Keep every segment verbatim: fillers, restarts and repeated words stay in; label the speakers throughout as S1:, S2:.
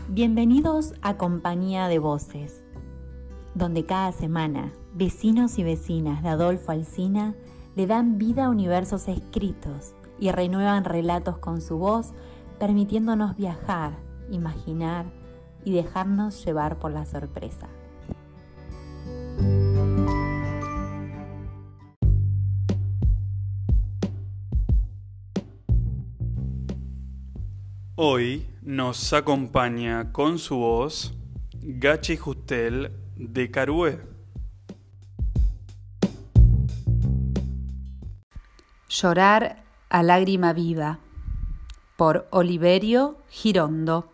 S1: Bienvenidos a Compañía de Voces, donde cada semana vecinos y vecinas de Adolfo Alsina le dan vida a universos escritos y renuevan relatos con su voz, permitiéndonos viajar, imaginar y dejarnos llevar por la sorpresa.
S2: Hoy nos acompaña con su voz Gachi Justel de Carué.
S3: Llorar a lágrima viva, por Oliverio Girondo.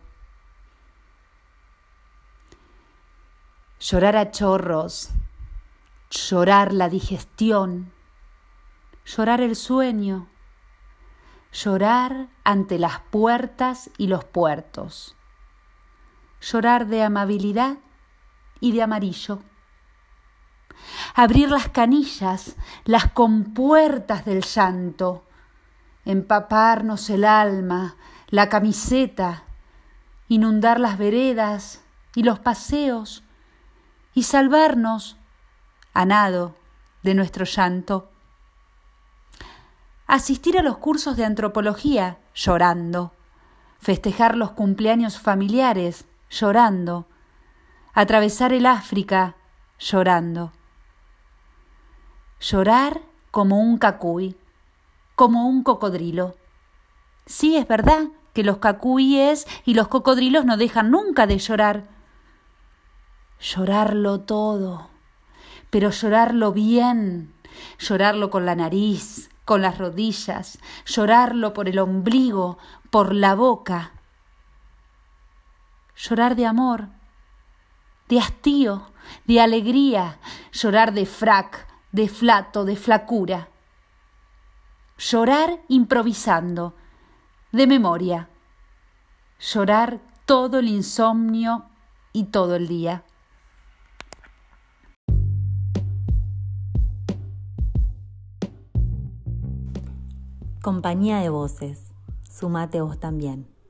S3: Llorar a chorros, llorar la digestión, llorar el sueño, llorar ante las puertas y los puertos, llorar de amabilidad y de amarillo, abrir las canillas, las compuertas del llanto, empaparnos el alma, la camiseta, inundar las veredas y los paseos y salvarnos a nado de nuestro llanto. Asistir a los cursos de antropología llorando, festejar los cumpleaños familiares llorando, atravesar el África llorando. Llorar como un cacuy, como un cocodrilo. Sí, es verdad que los cacuyes y los cocodrilos no dejan nunca de llorar. Llorarlo todo, pero llorarlo bien, llorarlo con la nariz, con las rodillas, llorarlo por el ombligo, por la boca. Llorar de amor, de hastío, de alegría, llorar de frac, de flato, de flacura. Llorar improvisando, de memoria. Llorar todo el insomnio y todo el día.
S1: Compañía de Voces, sumate vos también.